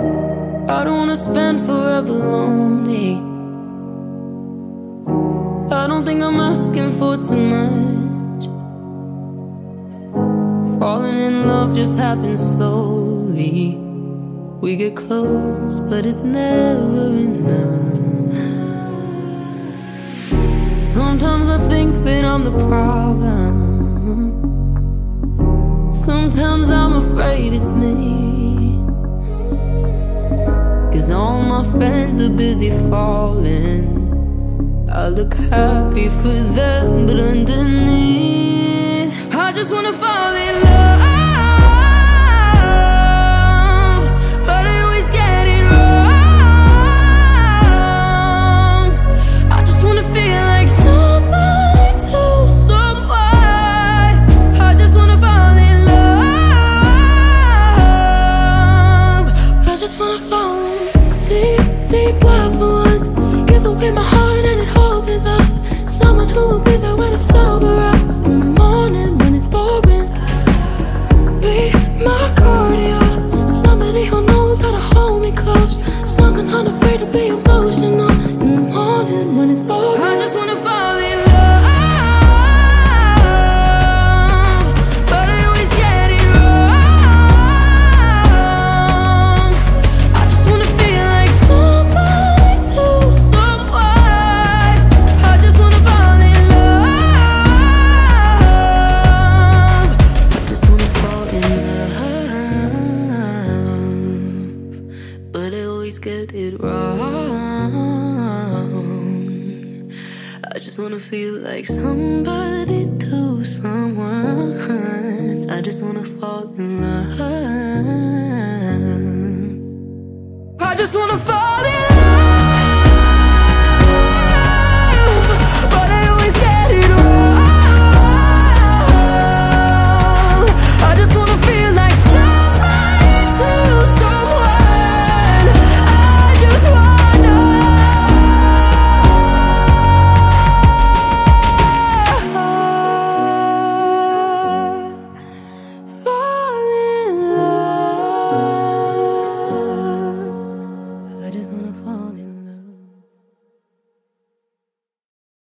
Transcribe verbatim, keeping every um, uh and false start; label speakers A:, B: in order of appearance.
A: I don't wanna spend forever lonely. I don't think I'm asking for too much. Falling in love just happens slowly. We get close, but it's never enough. Sometimes I think that I'm the problem. Sometimes I'm afraid it's me. Cause all my friends are busy falling. I look happy for them, but underneath I just wanna fall in love. But I always get it wrong. I just wanna feel like somebody to someone. I just wanna fall in love. I just wanna fall in deep, deep love for once. Give away my heart and it opens up. Someone who will be there when it's sober up. In the morning when it's boring. Be my cardio. Somebody who knows how to hold me close. Someone unafraid to be emotional. In the morning when it's boring. I just wanna fall in love. But I always get it wrong. I just wanna feel like somebody to someone. I just wanna fall in love. I just wanna fall in love. But I always get it wrong. I just wanna feel like somebody to someone. I just wanna fall in love.